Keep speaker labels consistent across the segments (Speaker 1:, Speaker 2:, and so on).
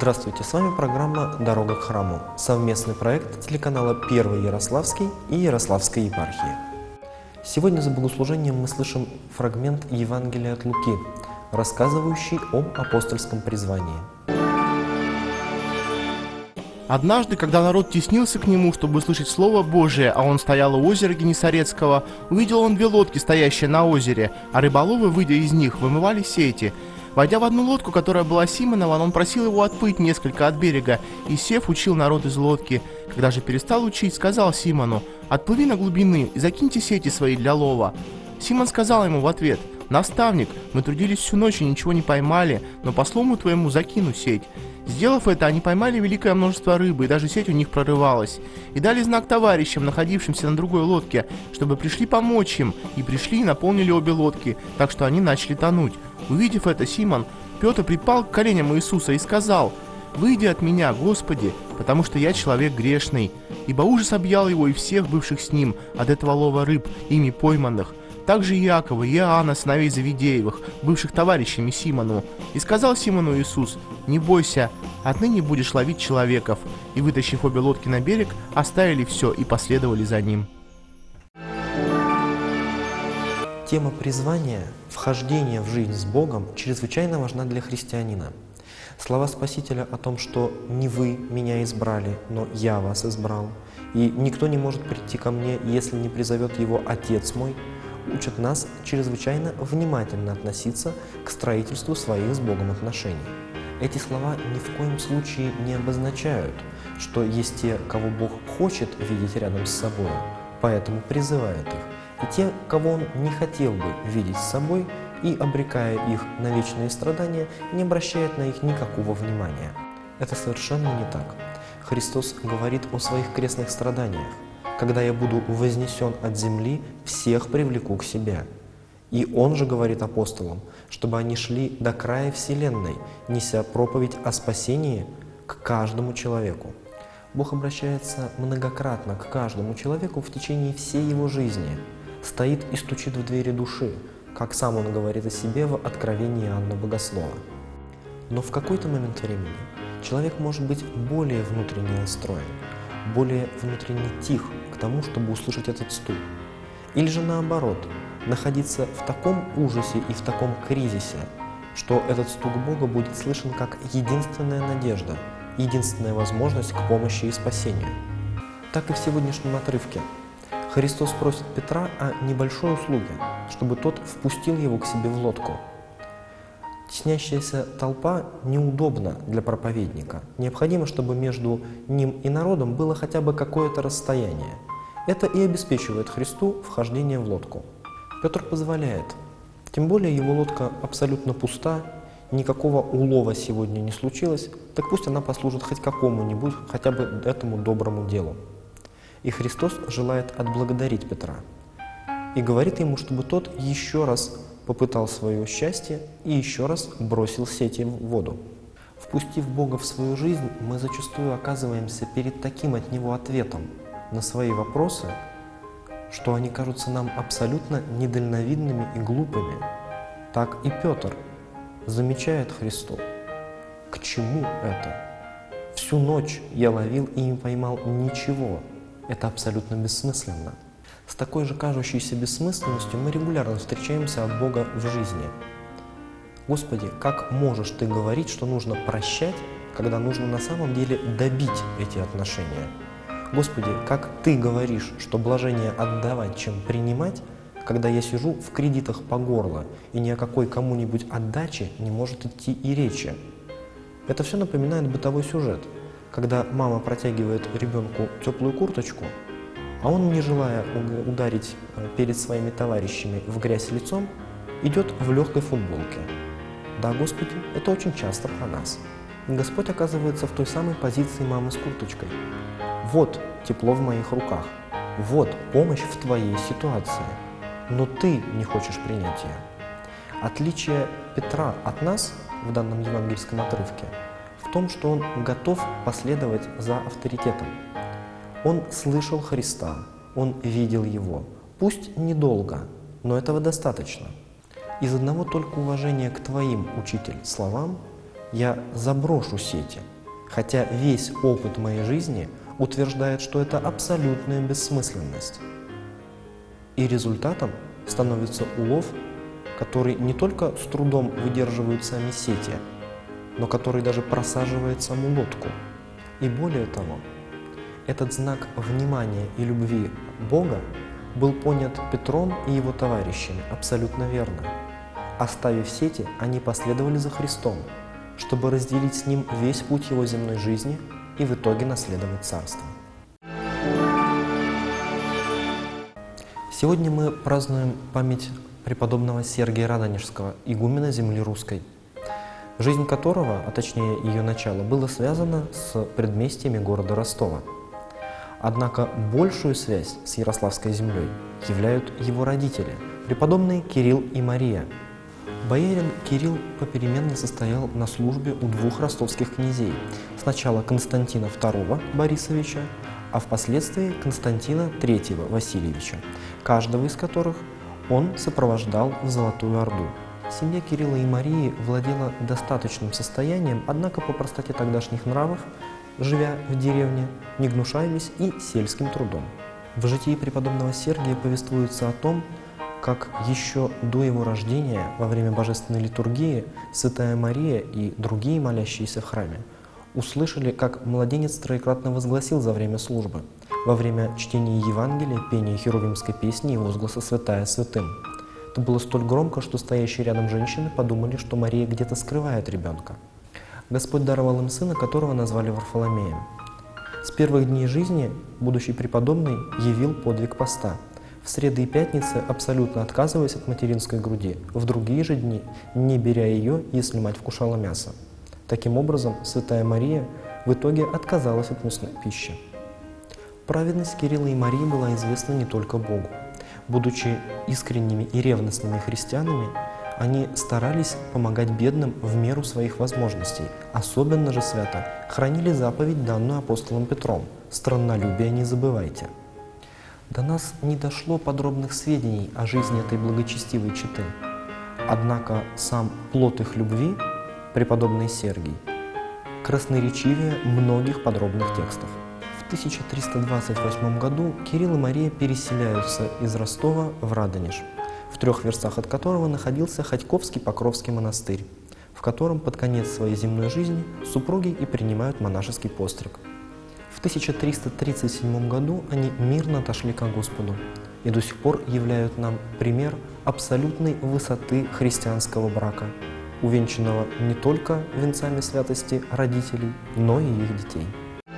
Speaker 1: Здравствуйте, с вами программа «Дорога к храму», совместный проект телеканала Первый Ярославский и Ярославской епархии. Сегодня за богослужением мы слышим фрагмент Евангелия от Луки, рассказывающий об апостольском призвании.
Speaker 2: Однажды, когда народ теснился к нему, чтобы услышать Слово Божие, а он стоял у озера Генесарецкого, увидел он две лодки, стоящие на озере, а рыболовы, выйдя из них, вымывали сети. Войдя в одну лодку, которая была Симонова, он просил его отплыть несколько от берега, и, сев, учил народ из лодки. Когда же перестал учить, сказал Симону: «Отплыви на глубины и закиньте сети свои для лова». Симон сказал ему в ответ: «Наставник, мы трудились всю ночь и ничего не поймали, но по слову твоему закину сеть». Сделав это, они поймали великое множество рыбы, и даже сеть у них прорывалась. И дали знак товарищам, находившимся на другой лодке, чтобы пришли помочь им, и пришли и наполнили обе лодки, так что они начали тонуть. Увидев это, Симон Петр припал к коленям Иисуса и сказал: «Выйди от меня, Господи, потому что я человек грешный». Ибо ужас объял его и всех бывших с ним от этого лова рыб, ими пойманных. Также Иакова и Иоанна, сыновей Завидеевых, бывших товарищами Симону. И сказал Симону Иисус: «Не бойся, отныне будешь ловить человеков». И, вытащив обе лодки на берег, оставили все и последовали за ним.
Speaker 1: Тема призвания, вхождения в жизнь с Богом чрезвычайно важна для христианина. Слова Спасителя о том, что «не вы меня избрали, но я вас избрал», и «никто не может прийти ко мне, если не призовет его Отец мой», учат нас чрезвычайно внимательно относиться к строительству своих с Богом отношений. Эти слова ни в коем случае не обозначают, что есть те, кого Бог хочет видеть рядом с собой, поэтому призывает их, и те, кого Он не хотел бы видеть с собой, и, обрекая их на вечные страдания, не обращает на них никакого внимания. Это совершенно не так. Христос говорит о своих крестных страданиях. «Когда я буду вознесен от земли, всех привлеку к себе». И Он же говорит апостолам, чтобы они шли до края вселенной, неся проповедь о спасении к каждому человеку. Бог обращается многократно к каждому человеку в течение всей его жизни, стоит и стучит в двери души, как сам Он говорит о себе в Откровении Иоанна Богослова. Но в какой-то момент времени человек может быть более внутренне настроен, более внутренне тих к тому, чтобы услышать этот стук. Или же наоборот, находиться в таком ужасе и в таком кризисе, что этот стук Бога будет слышен как единственная надежда, единственная возможность к помощи и спасению. Так и в сегодняшнем отрывке. Христос просит Петра о небольшой услуге, чтобы тот впустил его к себе в лодку. Теснящаяся толпа неудобна для проповедника. Необходимо, чтобы между ним и народом было хотя бы какое-то расстояние. Это и обеспечивает Христу вхождение в лодку. Петр позволяет. Тем более его лодка абсолютно пуста, никакого улова сегодня не случилось, так пусть она послужит хоть какому-нибудь, хотя бы этому доброму делу. И Христос желает отблагодарить Петра. И говорит ему, чтобы тот еще раз попытал свое счастье и еще раз бросил сети в воду. Впустив Бога в свою жизнь, мы зачастую оказываемся перед таким от Него ответом на свои вопросы, что они кажутся нам абсолютно недальновидными и глупыми. Так и Петр замечает Христу. К чему это? Всю ночь я ловил и не поймал ничего. Это абсолютно бессмысленно. С такой же кажущейся бессмысленностью мы регулярно встречаемся от Бога в жизни. Господи, как можешь Ты говорить, что нужно прощать, когда нужно на самом деле добить эти отношения? Господи, как Ты говоришь, что блажение отдавать, чем принимать, когда я сижу в кредитах по горло, и ни о какой кому-нибудь отдаче не может идти и речи? Это все напоминает бытовой сюжет, когда мама протягивает ребенку теплую курточку, а он, не желая ударить перед своими товарищами в грязь лицом, идет в легкой футболке. Да, Господи, это очень часто про нас. И Господь оказывается в той самой позиции мамы с курточкой. Вот тепло в моих руках, вот помощь в твоей ситуации, но ты не хочешь принять ее. Отличие Петра от нас в данном евангельском отрывке в том, что он готов последовать за авторитетом. Он слышал Христа, он видел Его, пусть недолго, но этого достаточно. Из одного только уважения к твоим, Учитель, словам я заброшу сети, хотя весь опыт моей жизни утверждает, что это абсолютная бессмысленность. И результатом становится улов, который не только с трудом выдерживают сами сети, но который даже просаживает саму лодку. И более того, этот знак внимания и любви Бога был понят Петром и его товарищами абсолютно верно. Оставив сети, они последовали за Христом, чтобы разделить с Ним весь путь Его земной жизни и в итоге наследовать Царство. Сегодня мы празднуем память преподобного Сергия Радонежского, игумена земли русской, жизнь которого, а точнее ее начало, было связано с предместьями города Ростова. Однако большую связь с Ярославской землей являют его родители, преподобные Кирилл и Мария. Боярин Кирилл попеременно состоял на службе у двух ростовских князей, сначала Константина II Борисовича, а впоследствии Константина III Васильевича, каждого из которых он сопровождал в Золотую Орду. Семья Кирилла и Марии владела достаточным состоянием, однако по простоте тогдашних нравов, живя в деревне, не гнушались и сельским трудом. В житии преподобного Сергия повествуется о том, как еще до его рождения, во время божественной литургии, Святая Мария и другие молящиеся в храме услышали, как младенец троекратно возгласил за время службы, во время чтения Евангелия, пения херувимской песни и возгласа «Святая святым». Это было столь громко, что стоящие рядом женщины подумали, что Мария где-то скрывает ребенка. Господь даровал им сына, которого назвали Варфоломеем. С первых дней жизни будущий преподобный явил подвиг поста. В среды и пятницы абсолютно отказываясь от материнской груди, в другие же дни не беря ее, если мать вкушала мясо. Таким образом, Святая Мария в итоге отказалась от мясной пищи. Праведность Кирилла и Марии была известна не только Богу. Будучи искренними и ревностными христианами, они старались помогать бедным в меру своих возможностей, особенно же свято хранили заповедь, данную апостолом Петром: «Страннолюбие не забывайте». До нас не дошло подробных сведений о жизни этой благочестивой четы. Однако сам плод их любви, преподобный Сергий, красноречивее многих подробных текстов. В 1328 году Кирилл и Мария переселяются из Ростова в Радонеж, в 3 верстах от которого находился Ходьковский Покровский монастырь, в котором под конец своей земной жизни супруги и принимают монашеский постриг. В 1337 году они мирно отошли ко Господу и до сих пор являют нам пример абсолютной высоты христианского брака, увенчанного не только венцами святости родителей, но и их детей.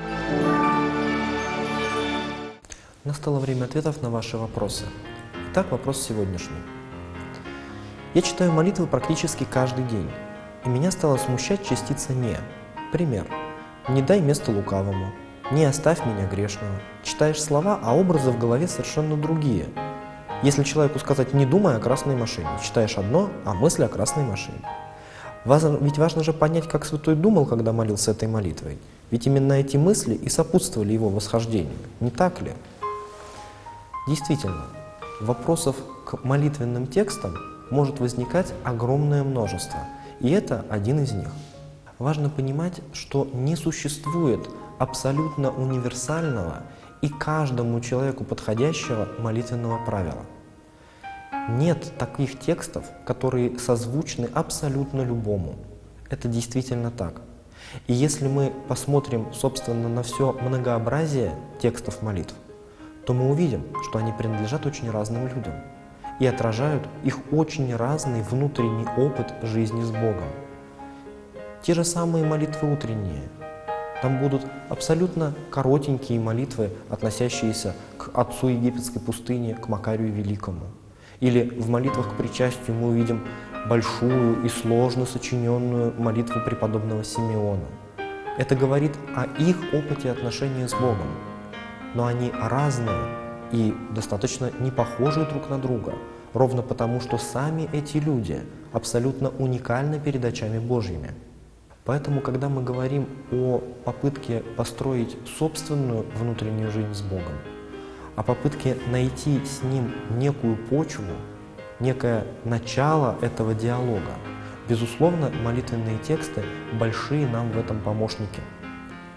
Speaker 1: Настало время ответов на ваши вопросы. Итак, вопрос сегодняшний. Я читаю молитвы практически каждый день, и меня стала смущать частица «не». Пример. «Не дай место лукавому», «Не оставь меня грешного». Читаешь слова, а образы в голове совершенно другие. Если человеку сказать «не думай о красной машине», читаешь одно, а мысли о красной машине. Ведь важно же понять, как святой думал, когда молился этой молитвой. Ведь именно эти мысли и сопутствовали его восхождению. Не так ли? Действительно, вопросов к молитвенным текстам может возникать огромное множество, и это один из них. Важно понимать, что не существует абсолютно универсального и каждому человеку подходящего молитвенного правила. Нет таких текстов, которые созвучны абсолютно любому. Это действительно так. И если мы посмотрим, собственно, на все многообразие текстов молитв, то мы увидим, что они принадлежат очень разным людям и отражают их очень разный внутренний опыт жизни с Богом. Те же самые молитвы утренние. Там будут абсолютно коротенькие молитвы, относящиеся к отцу египетской пустыни, к Макарию Великому. Или в молитвах к причастию мы увидим большую и сложно сочиненную молитву преподобного Симеона. Это говорит о их опыте отношения с Богом. Но они разные и достаточно не похожи друг на друга, ровно потому, что сами эти люди абсолютно уникальны перед очами Божьими. Поэтому, когда мы говорим о попытке построить собственную внутреннюю жизнь с Богом, о попытке найти с Ним некую почву, некое начало этого диалога, безусловно, молитвенные тексты большие нам в этом помощники.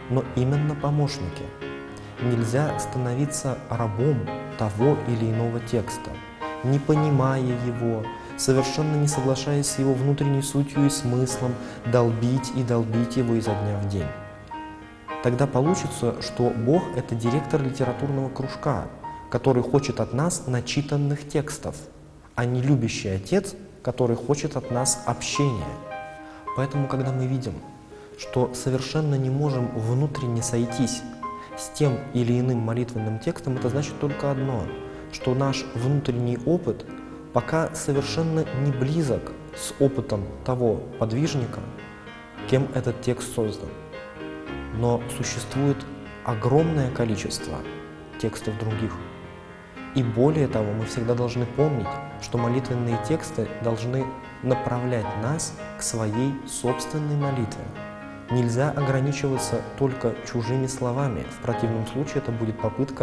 Speaker 1: но именно помощники. Нельзя становиться рабом того или иного текста, не понимая его, совершенно не соглашаясь с его внутренней сутью и смыслом, долбить и долбить его изо дня в день. Тогда получится, что Бог – это директор литературного кружка, который хочет от нас начитанных текстов, а не любящий отец, который хочет от нас общения. Поэтому, когда мы видим, что совершенно не можем внутренне сойтись с тем или иным молитвенным текстом, это значит только одно, что наш внутренний опыт пока совершенно не близок с опытом того подвижника, кем этот текст создан. Но существует огромное количество текстов других. И более того, мы всегда должны помнить, что молитвенные тексты должны направлять нас к своей собственной молитве. Нельзя ограничиваться только чужими словами. В противном случае это будет попытка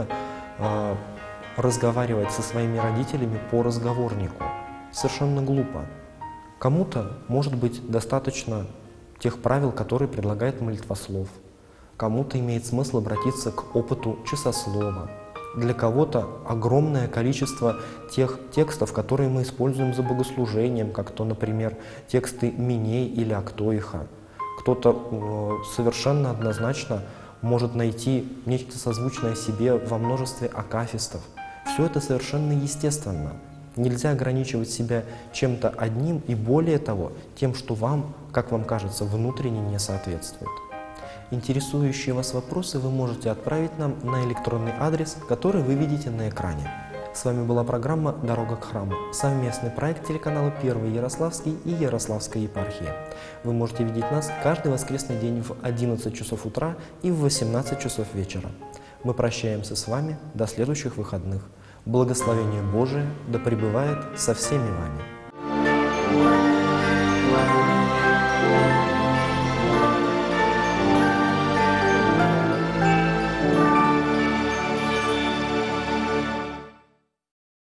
Speaker 1: разговаривать со своими родителями по разговорнику. Совершенно глупо. Кому-то, может быть, достаточно тех правил, которые предлагает молитвослов. Кому-то имеет смысл обратиться к опыту часослова. Для кого-то огромное количество тех текстов, которые мы используем за богослужением, как то, например, тексты Миней или Актоиха. Кто-то совершенно однозначно может найти нечто созвучное себе во множестве акафистов. Все это совершенно естественно. Нельзя ограничивать себя чем-то одним и более того, тем, что вам, как вам кажется, внутренне не соответствует. Интересующие вас вопросы вы можете отправить нам на электронный адрес, который вы видите на экране. С вами была программа «Дорога к храму», совместный проект телеканала «Первый Ярославский» и Ярославской епархии. Вы можете видеть нас каждый воскресный день в 11 часов утра и в 18 часов вечера. Мы прощаемся с вами до следующих выходных. Благословение Божие да пребывает со всеми вами.